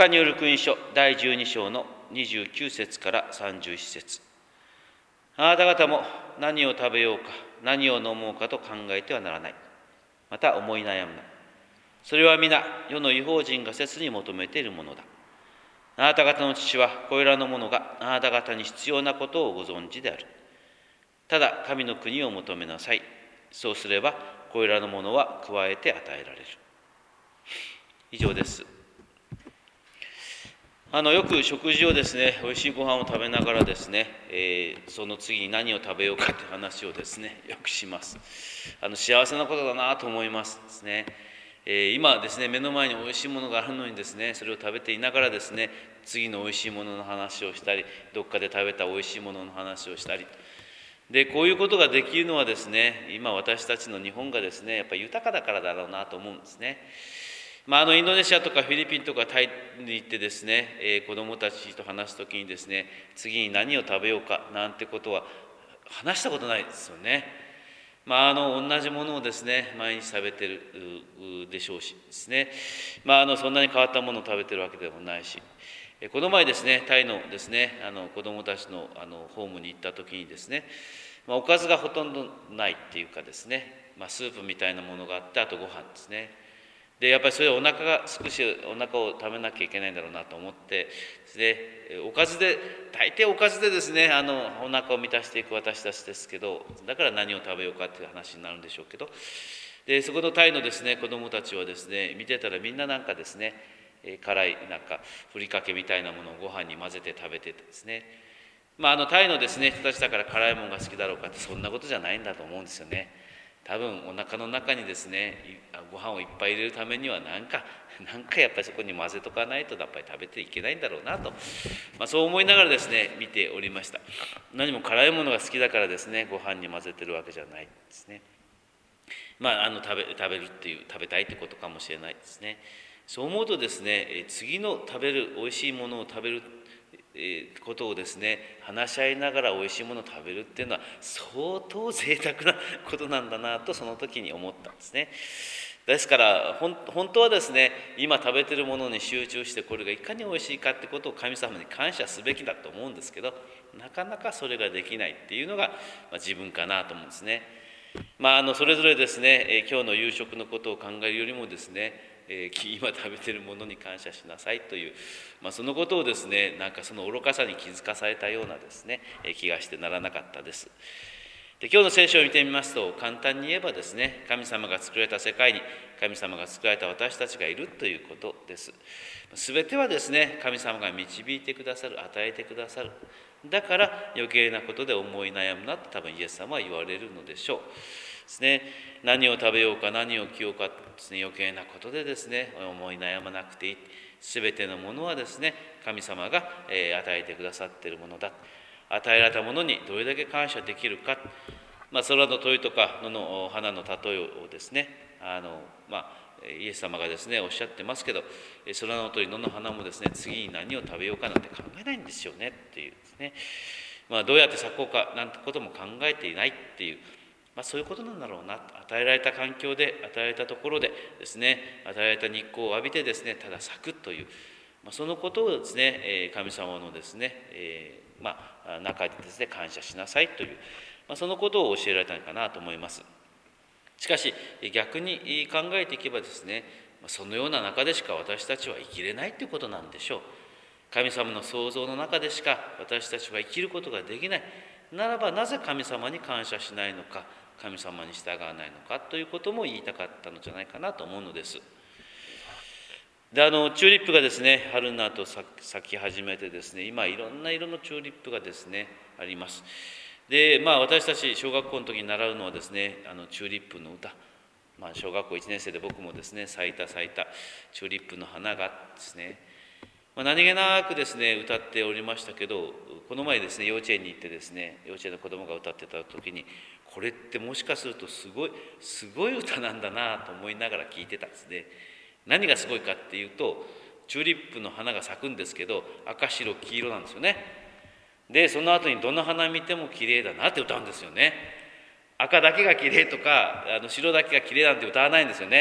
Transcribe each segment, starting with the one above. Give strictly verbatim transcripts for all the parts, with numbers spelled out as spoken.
カによる福音書だいじゅうに章のにじゅうきゅう節からさんじゅういち節。あなた方も何を食べようか何を飲もうかと考えてはならない。また思い悩むな。それは皆世の異邦人が切に求めているものだ。あなた方の父はこれらのものがあなた方に必要なことをご存知である。ただ神の国を求めなさい。そうすればこれらのものは加えて与えられる。以上です。あのよく食事をですね、おいしいご飯を食べながらですね、えー、その次に何を食べようかという話をですね、よくします。あの幸せなことだなと思いますですね。えー、今ですね、目の前においしいものがあるのにですね、それを食べていながらですね、次のおいしいものの話をしたり、どっかで食べたおいしいものの話をしたり、でこういうことができるのはですね、今私たちの日本がですね、やっぱり豊かだからだろうなと思うんですね。まあ、あのインドネシアとかフィリピンとかタイに行ってですね、えー、子どもたちと話すときにですね、次に何を食べようかなんてことは話したことないですよね。まあ、あの同じものをですね毎日食べてるでしょうしですね、まあ、あのそんなに変わったものを食べてるわけでもないし、この前ですねタイのですねあの子どもたちのあのホームに行ったときにですね、まあ、おかずがほとんどないっていうかですね、まあ、スープみたいなものがあって、あとご飯ですね。でやっぱりそれお腹が少しお腹を食べなきゃいけないんだろうなと思ってですね、おかずで大抵おかずでですねあのお腹を満たしていく私たちですけど、だから何を食べようかっていう話になるんでしょうけど、でそこのタイのですね子どもたちはですね見てたらみんななんかですね辛いなんかふりかけみたいなものをご飯に混ぜて食べててですね、まあ、あのタイのですね人たちだから辛いものが好きだろうかってそんなことじゃないんだと思うんですよね。多分お腹の中にですねご飯をいっぱい入れるためには何か何かやっぱりそこに混ぜとかないとやっぱり食べていけないんだろうなと、まあ、そう思いながらですね見ておりました。何も辛いものが好きだからですねご飯に混ぜてるわけじゃないですね。まああの食べ食べるっていう食べたいってことかもしれないですね。そう思うとですね次の食べるおいしいものを食べることをですね話し合いながらおいしいものを食べるっていうのは相当贅沢なことなんだなとその時に思ったんですね。ですから本当はですね今食べてるものに集中してこれがいかにおいしいかってことを神様に感謝すべきだと思うんですけど、なかなかそれができないっていうのが、まあ、自分かなと思うんですね。まあ、あのそれぞれですね、えー、今日の夕食のことを考えるよりもですねえー、今食べているものに感謝しなさいという、まあ、そのことをですねなんかその愚かさに気づかされたようなですね、えー、気がしてならなかったです。で今日の聖書を見てみますと簡単に言えばですね神様が作られた世界に神様が作られた私たちがいるということです。すべてはですね神様が導いてくださる、与えてくださる。だから余計なことで思い悩むなと多分イエス様は言われるのでしょうですね。何を食べようか何を着ようかですね余計なことでですね思い悩まなくていい。すべてのものはですね神様が、えー、与えてくださっているものだ。与えられたものにどれだけ感謝できるか、まあ、空の鳥とか野の花の例えをですねあの、まあ、イエス様がですねおっしゃってますけど、空の鳥野の花もですね次に何を食べようかなんて考えないんですよねっていうですね、まあ、どうやって咲こうかなんてことも考えていないっていう、まあ、そういうことなんだろうな。与えられた環境で与えられたところでですね与えられた日光を浴びてですねただ咲くという、まあ、そのことをですね神様のですね、えーまあ、中にですね感謝しなさいという、まあ、そのことを教えられたのかなと思います。しかし逆に考えていけばですねそのような中でしか私たちは生きれないということなんでしょう。神様の創造の中でしか私たちは生きることができないならば、なぜ神様に感謝しないのか、神様に従わないのかということも言いたかったのじゃないかなと思うのです。であのチューリップがですね春になると咲き始めてですね今いろんな色のチューリップがですねあります。でまあ私たち小学校の時に習うのはですねあのチューリップの歌、まあ、小学校いちねん生で僕もですね咲いた咲いたチューリップの花がですね、まあ、何気なくですね歌っておりましたけど、この前ですね幼稚園に行ってですね幼稚園の子供が歌ってた時にこれってもしかするとすごいすごい歌なんだなと思いながら聞いてたんですね。何がすごいかっていうとチューリップの花が咲くんですけど赤白黄色なんですよね。でその後にどの花見ても綺麗だなって歌うんですよね。赤だけが綺麗とかあの白だけが綺麗なんて歌わないんですよね。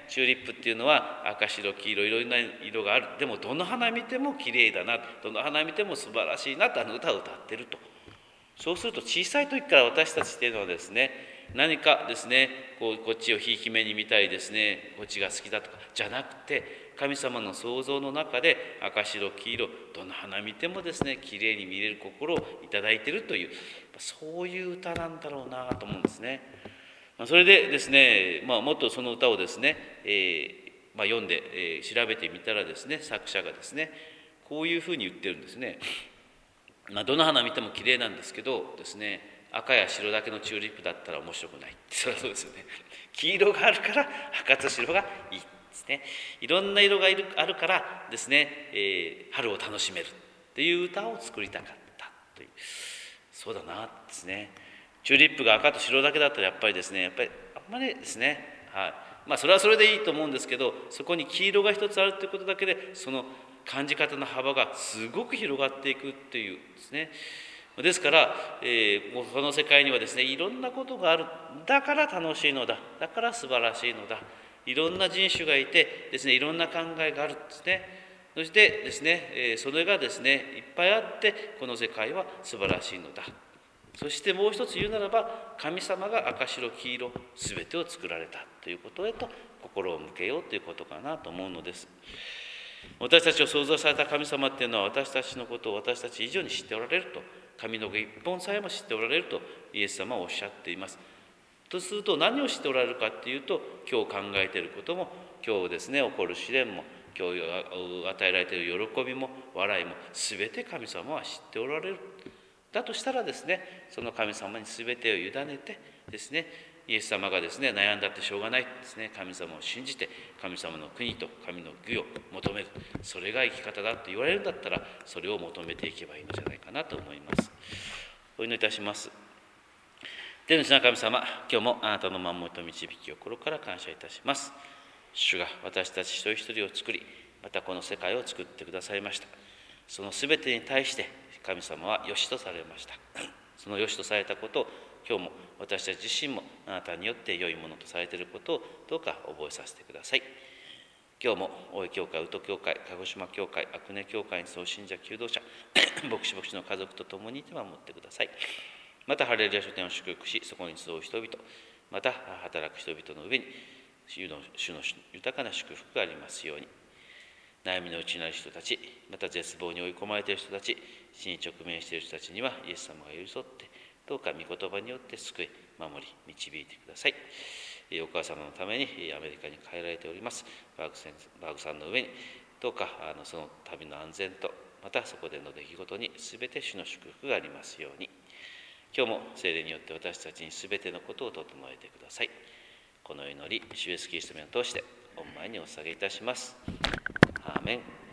チューリップっていうのは赤白黄色いろいろな色がある。でもどの花見ても綺麗だな、どの花見ても素晴らしいなとあの歌を歌ってると。そうすると小さい時から私たちっていうのはですね、何かですねこうこっちをひいき目に見たいですね、こっちが好きだとかじゃなくて、神様の創造の中で赤白黄色どの花見てもですね綺麗に見れる心をいただいているという、そういう歌なんだろうなと思うんですね。それでですね、まあ、もっとその歌をですね、えーまあ、読んで、えー、調べてみたらですね、作者がですねこういうふうに言ってるんですね。まあ、どの花見ても綺麗なんですけどですね、赤や白だけのチューリップだったら面白くない。そりゃそうですよね。黄色があるから赤と白がいいですね。いろんな色がいるあるからですね、えー、春を楽しめるっていう歌を作りたかったという、そうだなですね。チューリップが赤と白だけだったらやっぱりですね、やっぱりあんまりですね、はい、まあそれはそれでいいと思うんですけど、そこに黄色が一つあるということだけでその感じ方の幅がすごく広がっていくっていうですね。ですから、えー、もうこの世界にはですねいろんなことがある。だから楽しいのだ、だから素晴らしいのだ。いろんな人種がいてですね、いろんな考えがあるんですね。そしてですね、えー、それがですねいっぱいあってこの世界は素晴らしいのだ。そしてもう一つ言うならば、神様が赤白黄色すべてを作られたということへと心を向けようということかなと思うのです。私たちを創造された神様っていうのは私たちのことを私たち以上に知っておられると、髪の毛一本さえも知っておられるとイエス様はおっしゃっています。とすると何を知っておられるかっていうと、今日考えていることも、今日ですね起こる試練も、今日与えられている喜びも笑いも全て神様は知っておられる。だとしたらですね、その神様に全てを委ねてですね、イエス様がですね悩んだってしょうがないですね、神様を信じて神様の国と神の義を求める、それが生き方だと言われるんだったら、それを求めていけばいいのじゃないかなと思います。お祈りいたします。天の父な神様、今日もあなたの守りと導きを心から感謝いたします。主が私たち一人一人を作り、またこの世界を作ってくださいました。そのすべてに対して神様は良しとされました。その良しとされたことを今日も私たち自身もあなたによって良いものとされていることをどうか覚えさせてください。今日も大井教会、宇都教会、鹿児島教会、阿久根教会に総信者、求道者、牧師牧師の家族と共にいて守ってください。またハレルヤ書店を祝福し、そこに集う人々、また働く人々の上に主の主の豊かな祝福がありますように。悩みの内なる人たち、また絶望に追い込まれている人たち、死に直面している人たちにはイエス様が寄り添って、どうか御言葉によって救い、守り、導いてください。お母様のためにアメリカに帰られておりますバーグ先バーグさんの上に、どうかあのその旅の安全と、またそこでの出来事に全て主の祝福がありますように。今日も聖霊によって私たちに全てのことを整えてください。この祈り、主イエスキリストの名を通して御前にお捧げいたします。アーメン。